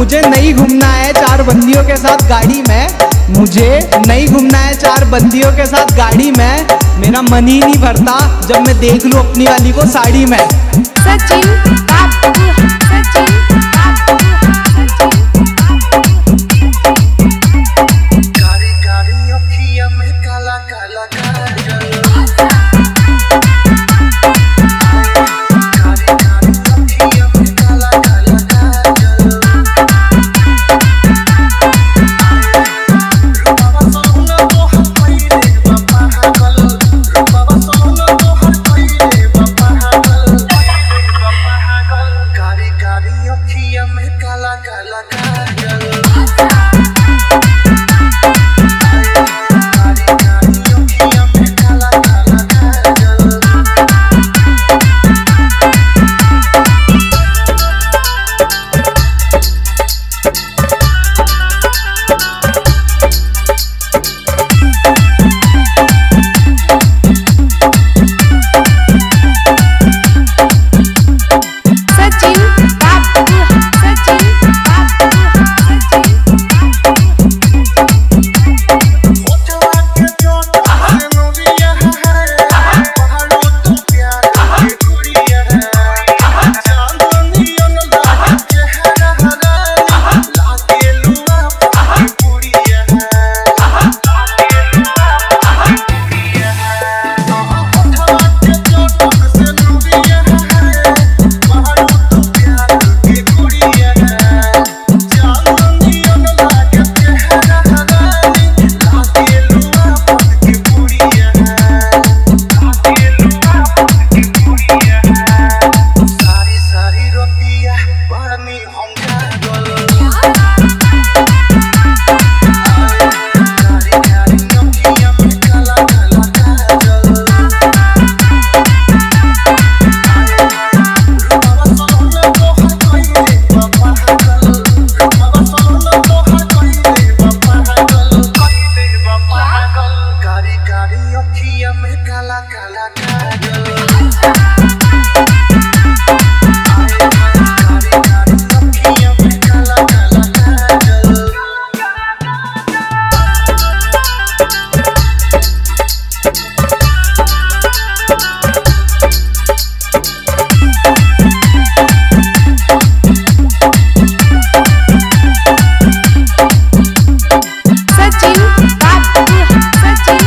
मुझे नहीं घूमना है चार बंदियों के साथ गाड़ी में, मुझे नहीं घूमना है चार बंदियों के साथ गाड़ी में। मेरा मन ही नहीं भरता जब मैं देख लूं अपनी वाली को साड़ी में। सचिन बाबू, सचिन बाबू, कारी कारी अखियां में काला काला काजल, कारी कारी अखियां में काला काला काजल, रूपावा सोना तोहर कइले बा पागल, रूपावा सोना तोहर कइले बा पागल, कारी कारी अखियां में काला काला काजल। काला काला काजल, कारी कारी अखियां में काला काला काजल। सचिन बाबू, सचिन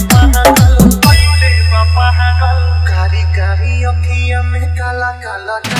कारी कारी अखियां में काला काला